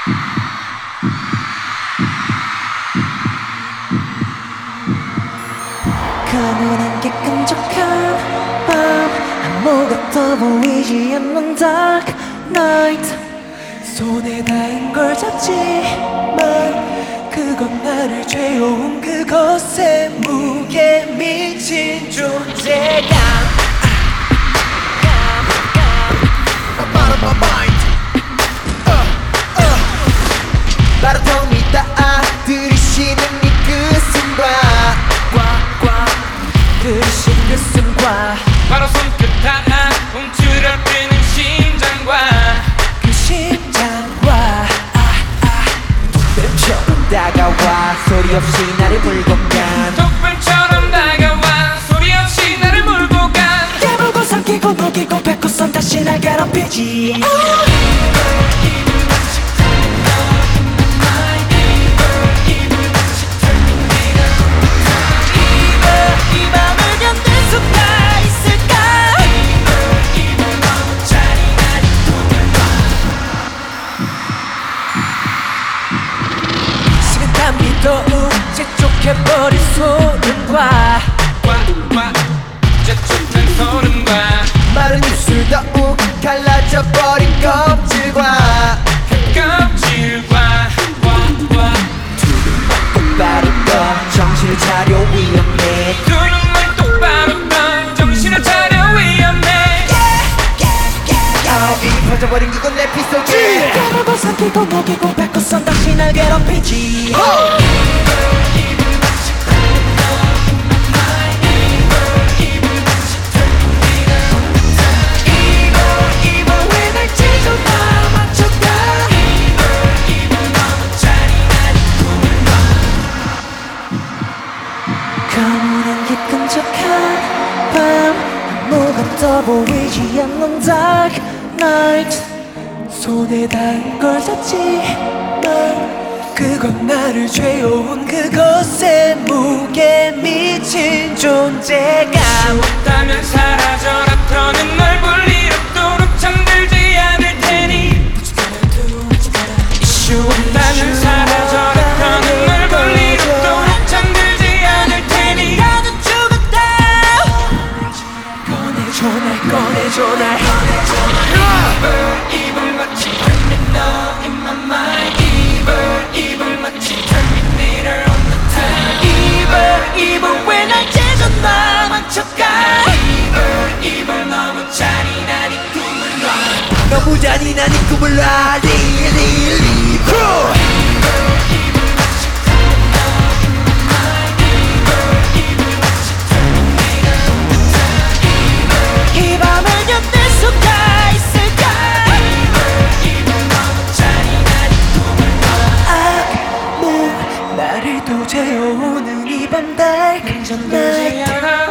가문한 게 끈적한 밤, 아무것도 보이지 않는 dark night. 손에 닿은 걸 잡지만 그건 나를 죄어온 그것에 무게 미친 존재감. 바로 텅 믿다 들이쉬는 이 그 숨과 들이쉬는 그 숨과 바로 손끝 닿아 움츠러뜨는 심장과 그 심장과 독뱀처럼 다가와 소리 없이 나를 물고 간 독불처럼 다가와 소리 없이 나를 몰고 간 깨물고 삼키고 녹이고 뱉고선 다시 날 괴롭히지. 이 밤을 견딜 수가 있을까? 식은땀 비도 재촉해버린 소름과 재촉한 소름과 마른 입술 더욱 갈라져버린 껍질과 똑바로 떠 정신을 차려 위험해. 두 눈만 똑바로 떠 정신을 차려 위험해. 이 퍼져버린 그건 내 피 속에 깨물고 삼키고 녹이고 뱉고선 다시 날 괴롭히지. 가문한 게 끈적한 밤, 아무것도 보이지 않는 dark night. 손에 닿은 걸 잡지만 그건 나를 죄어온 그것에 무게 미친 존재감. 없다면 사라져라 더는 널 볼 일 없도록 잠들지 않을 테니. 이슈 없다면 사라져라 더는 널 볼 일 없도록 잠들지 않을 테니. 나도 죽었다. 꺼내줘 날 꺼내줘 날 입을 마치 turn me now in my mind. 입을 마치 turn me later on the time. 입을 왜 날 찢어 나 망쳐가. 입을 너무 잔인한 이 꿈을 놔. 너무 잔인한 이 꿈을 놔. 이 밤을 견딜 수가 있을까? 악몽 나를 또 재워오는 이 밤 dark night.